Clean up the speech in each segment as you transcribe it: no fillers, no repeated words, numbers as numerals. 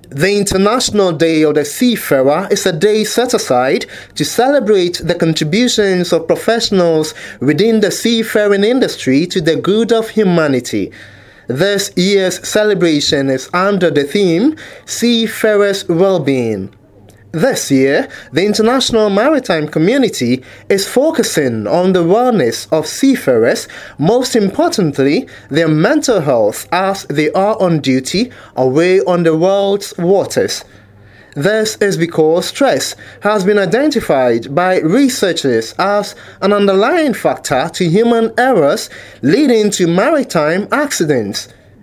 The International Day of the Seafarer is a day set aside to celebrate the contributions of professionals within the seafaring industry to the good of humanity. This year's celebration is under the theme Seafarers' Wellbeing. This year, the international maritime community is focusing on the wellness of seafarers, most importantly, their mental health as they are on duty away on the world's waters. This is because stress has been identified by researchers as an underlying factor to human errors leading to maritime accidents.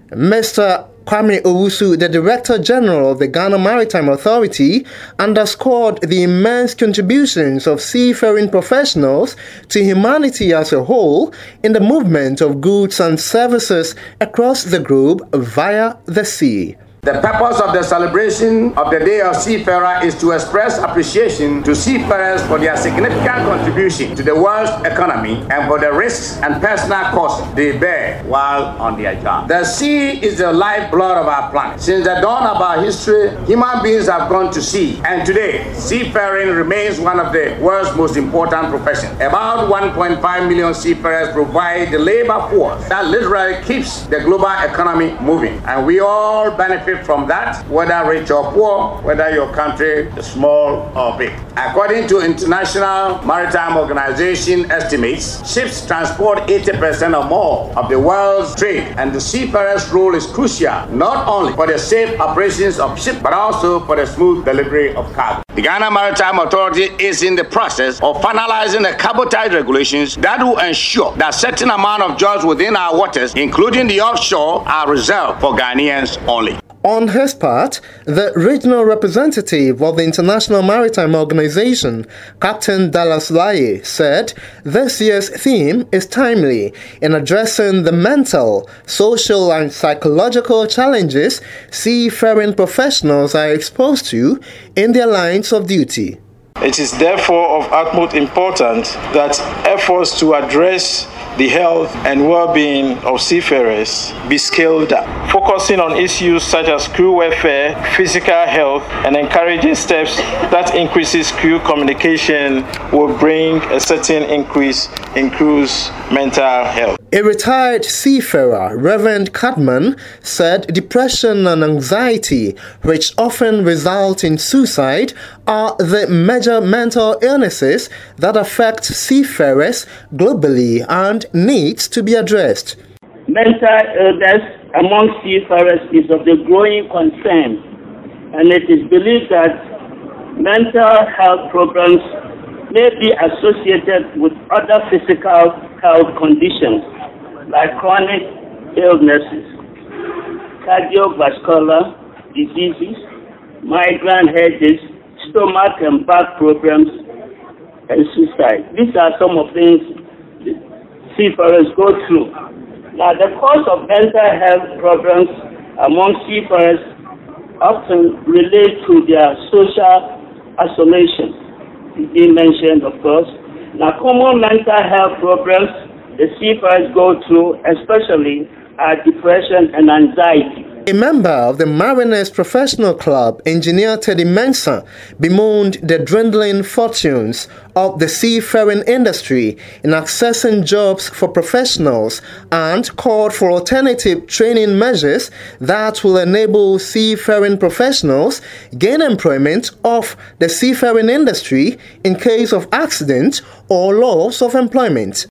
Mr. Kwame Owusu, the Director General of the Ghana Maritime Authority, underscored the immense contributions of seafaring professionals to humanity as a whole in the movement of goods and services across the globe via the sea. The purpose of the celebration of the Day of Seafarer is to express appreciation to seafarers for their significant contribution to the world's economy and for the risks and personal costs they bear while on their job. The sea is the lifeblood of our planet. Since the dawn of our history, human beings have gone to sea, and today, seafaring remains one of the world's most important professions. About 1.5 million seafarers provide the labor force that literally keeps the global economy moving, and we all benefit from that, whether rich or poor, whether your country is small or big. According to International Maritime Organization estimates, ships transport 80% or more of the world's trade, and the seafarer's role is crucial not only for the safe operations of ships, but also for the smooth delivery of cargo. The Ghana Maritime Authority is in the process of finalizing the cabotage regulations that will ensure that certain amount of jobs within our waters, including the offshore, are reserved for Ghanaians only. On his part, the regional representative of the International Maritime Organization, Captain Dallas Laye, said this year's theme is timely in addressing the mental, social and psychological challenges seafaring professionals are exposed to in their lines of duty. It is therefore of utmost importance that efforts to address the health and well-being of seafarers be scaled up, focusing on issues such as crew welfare, physical health, and encouraging steps that increases crew communication will bring a certain increase in crew's mental health. A retired seafarer, Reverend Cadman, said depression and anxiety, which often result in suicide, are the major mental illnesses that affect seafarers globally and needs to be addressed. Mental illness among seafarers is of the growing concern, and it is believed that mental health problems may be associated with other physical health conditions like chronic illnesses, cardiovascular diseases, migraine headaches, stomach and back problems, and suicide. These are some of the things seafarers go through. Now, the cause of mental health problems among seafarers often relate to their social isolation. He mentioned, of course. Now, common mental health problems the seafarers go through, especially, are depression and anxiety. A member of the Mariners Professional Club, Engineer Teddy Mensah, bemoaned the dwindling fortunes of the seafaring industry in accessing jobs for professionals and called for alternative training measures that will enable seafaring professionals gain employment of the seafaring industry in case of accident or loss of employment.